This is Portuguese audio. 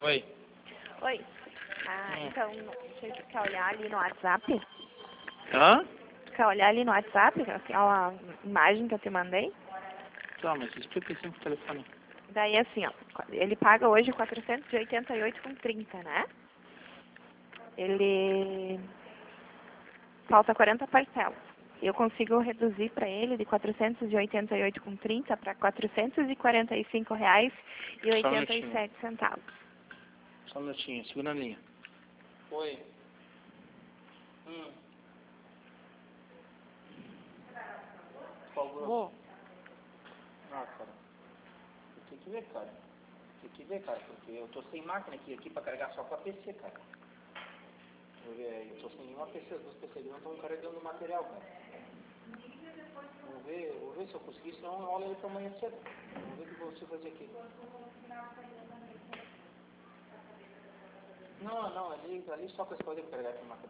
Oi. Oi. Então, você quer olhar ali no WhatsApp? Hã? Quer olhar ali no WhatsApp? Aquela imagem que eu te mandei? Tá, mas explica assim pro telefone. Daí assim, ó, ele paga hoje 488,30, né? Ele falta 40 parcelas. Eu consigo reduzir para ele de 488,30 para R$ 445,87. Só um minutinho, segura a linha. Oi. Qual grosso? Vou. Ah, cara. Tem que ver, cara. Tem que ver, cara, porque eu tô sem máquina aqui pra carregar só com a PC, cara. Eu tô sem nenhuma PC, as duas PC não estão carregando material, cara. Vou ver se eu conseguir, senão eu olho ele pra amanhã cedo. Vamos ver o que eu consigo fazer aqui. Não, ali só com esse poder carregar aqui a máquina.